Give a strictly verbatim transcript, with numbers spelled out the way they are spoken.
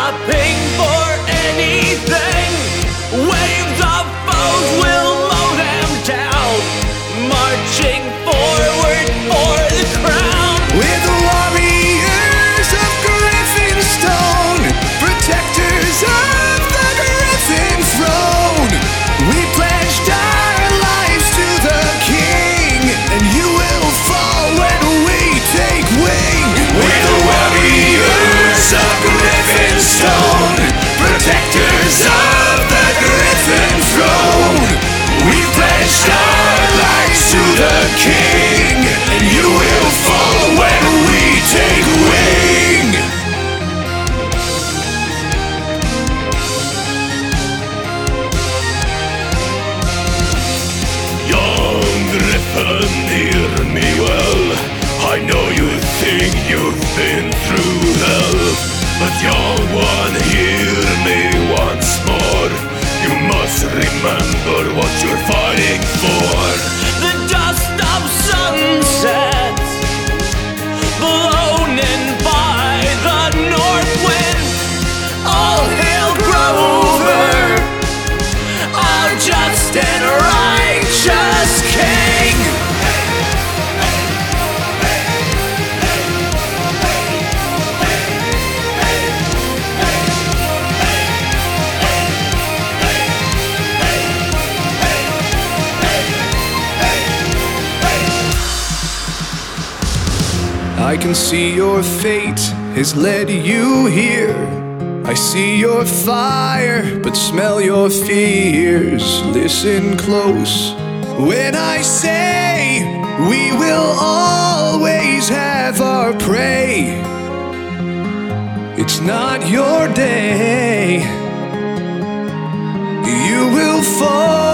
stopping for anything. Waves of foes will mow them down, marching forward for the crown. We're the warriors of Griffinstone, protectors of the Griffin throne. We pledged our lives to the king, and you will fall when we take wing. We're the warriors of Griffinstone, protectors of the Griffin throne. We pledged our lives to the king, and you will fall when we take wing. Young Griffin, hear me well. I know you think you've been through hell, but young one, hear me once more. You must remember what you're fighting for. The dust of sunsets blown in by the north wind. All hail Grover, our just and righteous king. I can see your fate has led you here. I see your fire, but smell your fears. Listen close when I say we will always have our prey. It's not your day. You will fall